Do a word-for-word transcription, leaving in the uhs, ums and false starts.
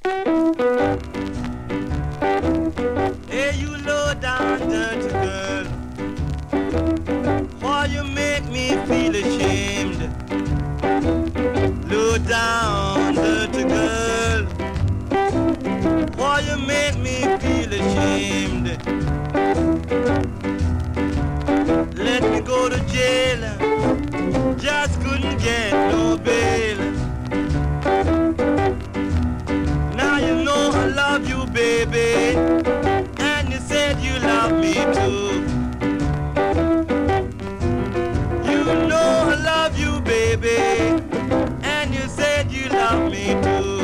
Hey, you low down dirty girl, why you make me feel ashamed? Low down dirty girl, why you make me feel ashamed? Let me go to jail, just couldn't get no bail. Now you know I love you, baby, and you said you love me too. You know I love you, baby, and you said you love me too.